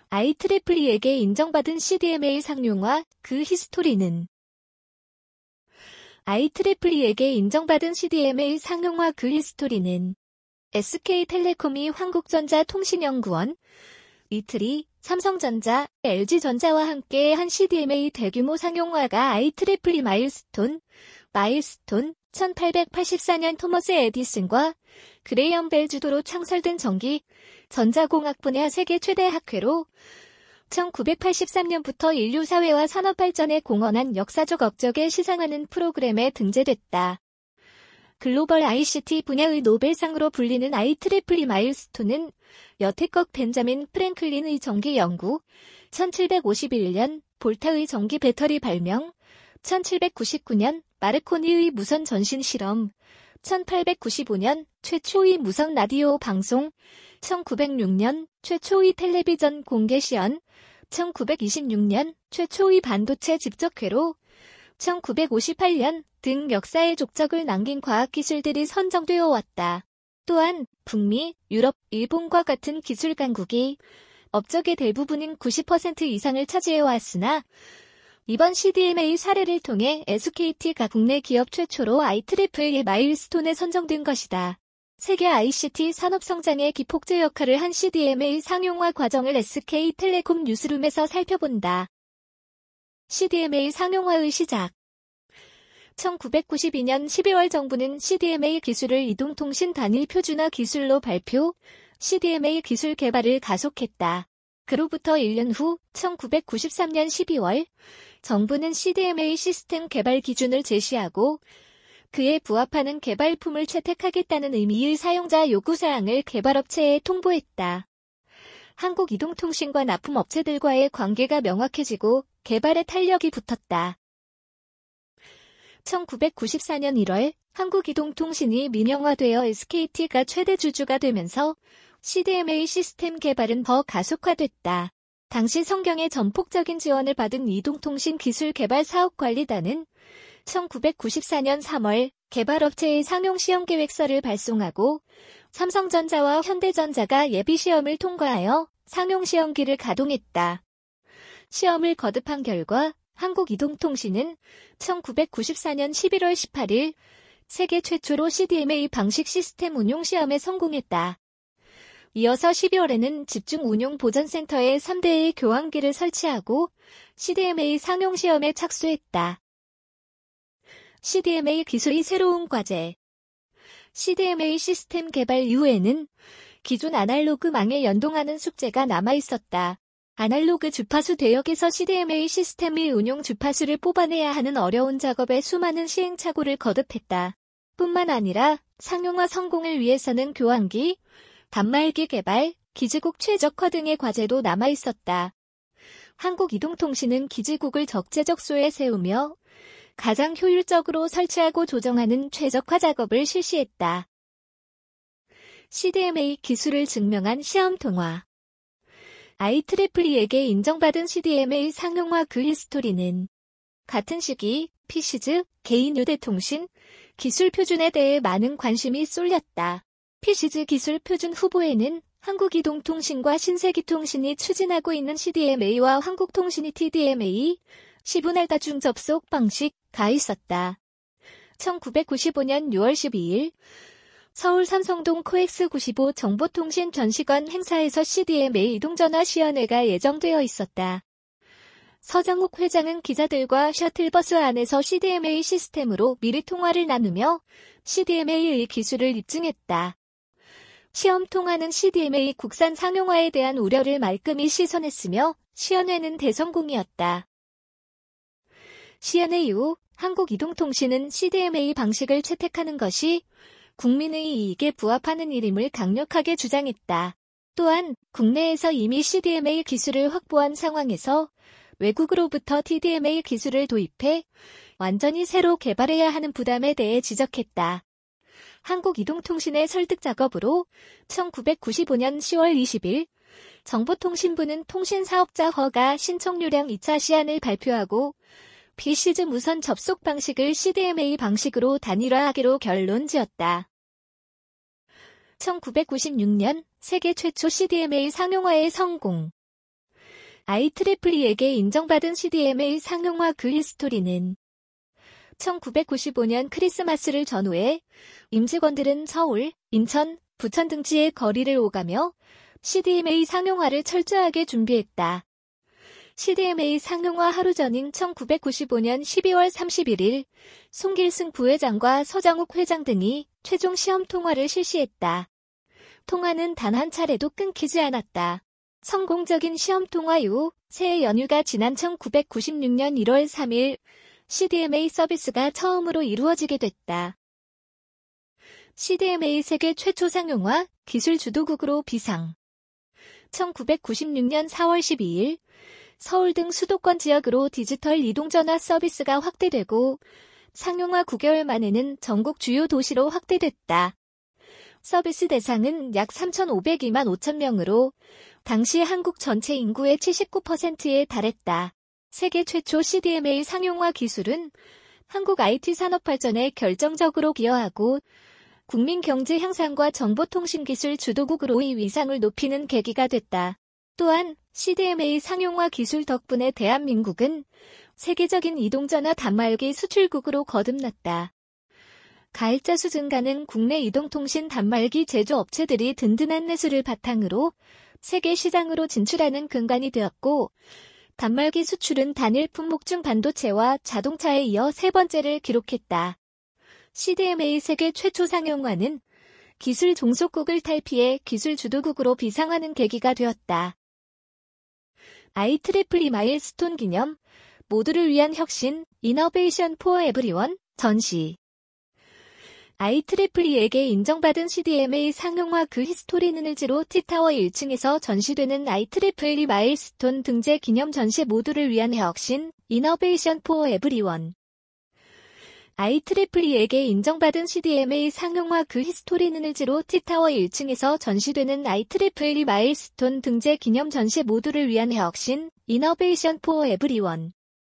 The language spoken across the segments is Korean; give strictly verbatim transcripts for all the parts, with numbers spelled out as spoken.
아이트리플이에게 인정받은 씨디엠에이 상용화, 그 히스토리는 아이트리플이에게 인정받은 씨디엠에이 상용화 그 히스토리는 에스케이텔레콤이 한국전자통신연구원, 이트리, 삼성전자, 엘지전자와 함께 한 씨디엠에이 대규모 상용화가 아이트리플이 마일스톤, 마일스톤, 천팔백팔십사 년 토머스 에디슨과 그레이엄 벨 주도로 창설된 전기, 전자공학 분야 세계 최대 학회로 천구백팔십삼 년부터 인류 사회와 산업 발전에 공헌한 역사적 업적을 시상하는 프로그램에 등재됐다. 글로벌 아이씨티 분야의 노벨상으로 불리는 아이트리플이 마일스톤은 여태껏 벤자민 프랭클린의 전기 연구, 천칠백오십일 년 볼타의 전기 배터리 발명, 천칠백구십구 년 마르코니의 무선 전신 실험, 천팔백구십오 년 최초의 무선 라디오 방송, 천구백육 년 최초의 텔레비전 공개 시연, 천구백이십육 년 최초의 반도체 집적회로, 천구백오십팔 년 등 역사의 족적을 남긴 과학기술들이 선정되어 왔다. 또한 북미, 유럽, 일본과 같은 기술 강국이 업적의 대부분인 구십 퍼센트 이상을 차지해왔으나 이번 씨디엠에이 사례를 통해 에스케이티가 국내 기업 최초로 아이트리플이 마일스톤에 선정된 것이다. 세계 아이씨티 산업 성장의 기폭제 역할을 한 씨디엠에이 상용화 과정을 에스케이텔레콤 뉴스룸에서 살펴본다. 씨디엠에이 상용화의 시작. 천구백구십이 년 십이월 정부는 씨디엠에이 기술을 이동통신 단일 표준화 기술로 발표, 씨디엠에이 기술 개발을 가속했다. 그로부터 일 년 후 천구백구십삼 년 십이월 정부는 씨디엠에이 시스템 개발 기준을 제시하고 그에 부합하는 개발품을 채택하겠다는 의미의 사용자 요구사항을 개발업체에 통보했다. 한국이동통신과 납품업체들과의 관계가 명확해지고 개발에 탄력이 붙었다. 천구백구십사 년 일월 한국이동통신이 민영화되어 에스케이티가 최대 주주가 되면서 씨디엠에이 시스템 개발은 더 가속화됐다. 당시 성경의 전폭적인 지원을 받은 이동통신 기술개발사업관리단은 천구백구십사 년 삼월 개발업체의 상용시험계획서를 발송하고 삼성전자와 현대전자가 예비시험을 통과하여 상용시험기를 가동했다. 시험을 거듭한 결과 한국이동통신은 천구백구십사 년 십일월 십팔일 세계 최초로 씨디엠에이 방식 시스템 운용시험에 성공했다. 이어서 십이월에는 집중운용보전센터에 삼 대의 교환기를 설치하고 씨디엠에이 상용시험에 착수했다. 씨디엠에이 기술이 새로운 과제. 씨디엠에이 시스템 개발 이후에는 기존 아날로그망에 연동하는 숙제가 남아있었다. 아날로그 주파수 대역에서 씨디엠에이 시스템의 운용 주파수를 뽑아내야 하는 어려운 작업에 수많은 시행착오를 거듭했다. 뿐만 아니라 상용화 성공을 위해서는 교환기, 단말기 개발, 기지국 최적화 등의 과제도 남아있었다. 한국이동통신은 기지국을 적재적소에 세우며 가장 효율적으로 설치하고 조정하는 최적화 작업을 실시했다. 씨디엠에이 기술을 증명한 시험 통화. 아이트리플이에게 인정받은 씨디엠에이 상용화 그 히스토리는 같은 시기 피시즈, 개인 휴대통신, 기술 표준에 대해 많은 관심이 쏠렸다. 피시즈 기술 표준 후보에는 한국이동통신과 신세기통신이 추진하고 있는 씨디엠에이와 한국통신이 티디엠에이, 십 분할 다중 접속 방식가 있었다. 천구백구십오 년 유월 십이일 서울 삼성동 코엑스 구십오 정보통신 전시관 행사에서 씨디엠에이 이동전화 시연회가 예정되어 있었다. 서장욱 회장은 기자들과 셔틀버스 안에서 씨디엠에이 시스템으로 미리 통화를 나누며 씨디엠에이의 기술을 입증했다. 시험 통화는 씨디엠에이 국산 상용화에 대한 우려를 말끔히 시선했으며 시연회는 대성공이었다. 시연회 이후 한국이동통신은 씨디엠에이 방식을 채택하는 것이 국민의 이익에 부합하는 일임을 강력하게 주장했다. 또한 국내에서 이미 씨디엠에이 기술을 확보한 상황에서 외국으로부터 티디엠에이 기술을 도입해 완전히 새로 개발해야 하는 부담에 대해 지적했다. 한국이동통신의 설득 작업으로 천구백구십오 년 시월 이십일 정보통신부는 통신사업자 허가 신청료량 이 차 시안을 발표하고 피시즈 무선 접속 방식을 씨디엠에이 방식으로 단일화하기로 결론지었다. 천구백구십육 년 세계 최초 씨디엠에이 상용화의 성공. 아이트리플이에게 인정받은 씨디엠에이 상용화 그 히스토리는 천구백구십오 년 크리스마스를 전후해 임직원들은 서울, 인천, 부천 등지의 거리를 오가며 씨디엠에이 상용화를 철저하게 준비했다. 씨디엠에이 상용화 하루 전인 천구백구십오 년 십이월 삼십일일 송길승 부회장과 서장욱 회장 등이 최종 시험 통화를 실시했다. 통화는 단 한 차례도 끊기지 않았다. 성공적인 시험 통화 이후 새해 연휴가 지난 천구백구십육 년 일월 삼일 씨디엠에이 서비스가 처음으로 이루어지게 됐다. 씨디엠에이 세계 최초 상용화 기술 주도국으로 비상. 천구백구십육 년 사월 십이일 서울 등 수도권 지역으로 디지털 이동전화 서비스가 확대되고 상용화 구 개월 만에는 전국 주요 도시로 확대됐다. 서비스 대상은 약 삼천오백이만 오천 명으로 당시 한국 전체 인구의 칠십구 퍼센트에 달했다. 세계 최초 씨디엠에이 상용화 기술은 한국 아이티 산업 발전에 결정적으로 기여하고 국민 경제 향상과 정보통신기술 주도국으로의 위상을 높이는 계기가 됐다. 또한 씨디엠에이 상용화 기술 덕분에 대한민국은 세계적인 이동전화 단말기 수출국으로 거듭났다. 가입자 수 증가는 국내 이동통신 단말기 제조업체들이 든든한 내수를 바탕으로 세계 시장으로 진출하는 근간이 되었고 단말기 수출은 단일 품목 중 반도체와 자동차에 이어 세 번째를 기록했다. 씨디엠에이 세계 최초 상용화는 기술 종속국을 탈피해 기술 주도국으로 비상하는 계기가 되었다. 아이트리플이 마일스톤 기념, 모두를 위한 혁신, 이너베이션 포 에브리원, 전시. 아이트리플이에게 인정받은 씨디엠에이 상용화 그 히스토리는 일지로 T타워 일 층에서 전시되는 아이트리플이 마일스톤 등재 기념 전시 모두를 위한 혁신, 이너베이션 포 에브리원. 아이트리플이에게 인정받은 씨디엠에이 상용화 그 히스토리는 일지로 T타워 일 층에서 전시되는 아이트리플이 마일스톤 등재 기념 전시 모두를 위한 혁신, 이너베이션 포 에브리원.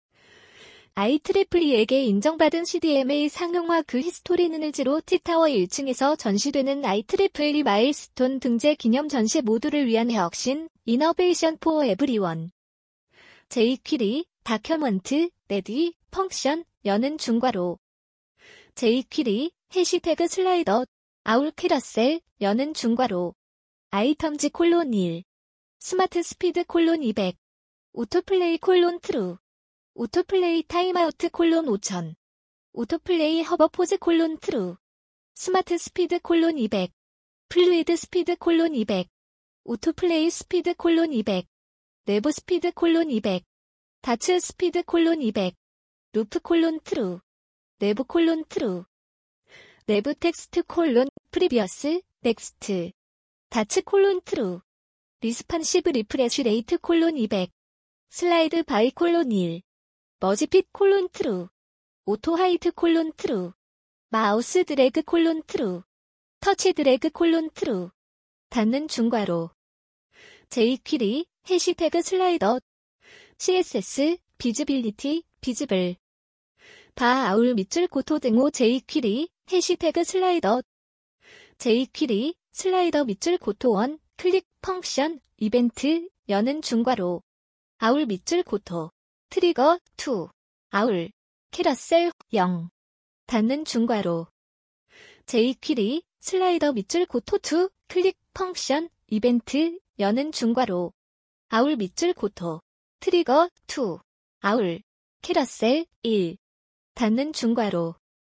아이트리플이에게 인정받은 씨디엠에이 상용화 그 히스토리는 일지로 T타워 일 층에서 전시되는 아이트리플이 마일스톤 등재 기념 전시 모두를 위한 혁신, 이너베이션 포 에브리원. 제이퀴리, 다큐먼트, 레디, 펑션, 여는 중괄호. 제이퀴리, 해시태그 슬라이더, 아울 캐러셀, 여는 중괄호. 아이텀즈 콜론 일. 스마트 스피드 콜론 이백. 오토플레이 콜론 트루. 오토플레이 타임아우트 콜론 오천. 오토플레이 허버포즈 콜론 트루. 스마트 스피드 콜론 이백. 플루이드 스피드 콜론 이백. 오토플레이 스피드 콜론 이백. 내부 스피드 콜론 이백. 다츠 스피드 콜론 이백. 루프 콜론 트루. 내부 콜론 트루. 내부 텍스트 콜론 프리비어스 넥스트. 다츠 콜론 트루. 리스판시브 리프레쉬 레이트 콜론 이백. 슬라이드 바이 콜론 일. 머지핏 콜론 트루. 오토 하이트 콜론 트루. 마우스 드래그 콜론 트루. 터치 드래그 콜론 트루. 닫는 중괄호. 제이퀴리, 해시태그 슬라이더. 씨에스에스, 비즈빌리티, 비즈블. 바 아울 밑줄 고토 등호 제이퀴리, 해시태그 슬라이더. 제이퀴리, 슬라이더 밑줄 고토 원, 클릭, 펑션, 이벤트, 여는 중괄호. 아울 밑줄 고토. 트리거, 투. 아울. 캐러셀, 영. 닫는 중괄호. 제이퀴리, 슬라이더 밑줄 고토 투, 클릭, 펑션, 이벤트, 여는 중괄호. 아울 밑줄 고토. 트리거, 투. 아울. 캐러셀, 일. 닫는 중괄호.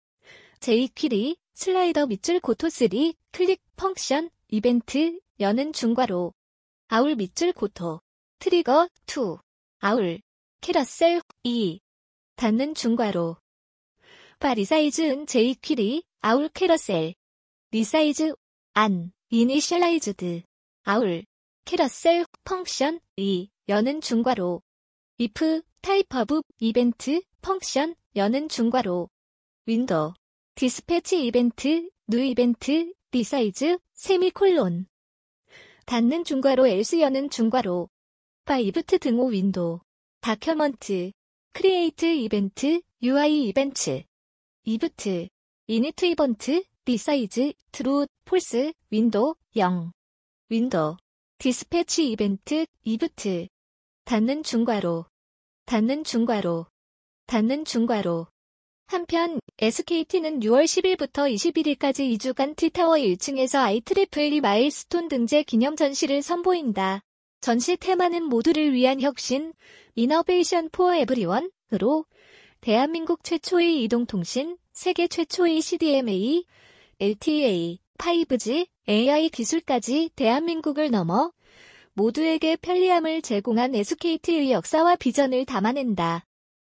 제이퀴리, 슬라이더 밑줄 고토 쓰리, 클릭, 펑션, 이벤트, 여는 중괄호. 아울 밑줄 고토. 트리거, 투. 아울. 캐러셀, 이. 닫는 중괄호. 바 리사이즈은 제이퀴리, 아울 캐러셀. 리사이즈, 안, 이니셜라이즈드. 아울. 캐러셀, 펑션, 이. 여는 중괄호. if, 타입 오브, 이벤트, 펑션, 여는 중괄호. 윈도우. 디스패치 이벤트, 뉴 이벤트, 리사이즈, 세미콜론. 닫는 중괄호 else 여는 중괄호. 바 이브트 등호 윈도우. 다큐먼트. 크리에이트 이벤트, 유아이 이벤트. 이브트. 이니트 이벤트, 리사이즈, 트루, 폴스, 윈도우, 영. 윈도우. 디스패치 이벤트, 이브트. 닫는 중과로, 닫는 중과로, 닫는 중과로. 한편 에스케이티는 유월 십일부터 이십일일까지 이 주간 T타워 일 층에서 아이이이 마일스톤 등재 기념 전시를 선보인다. 전시 테마는 모두를 위한 혁신, 이너베이션 포 에브리원으로 대한민국 최초의 이동통신, 세계 최초의 씨디엠에이, 엘티이에이, 파이브지, 에이아이 기술까지 대한민국을 넘어 모두에게 편리함을 제공한 에스케이티의 역사와 비전을 담아낸다.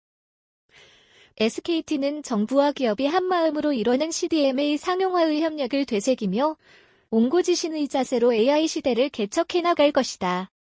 에스케이티는 정부와 기업이 한마음으로 이뤄낸 씨디엠에이 상용화의 협력을 되새기며 옹고지신의 자세로 에이아이 시대를 개척해 나갈 것이다.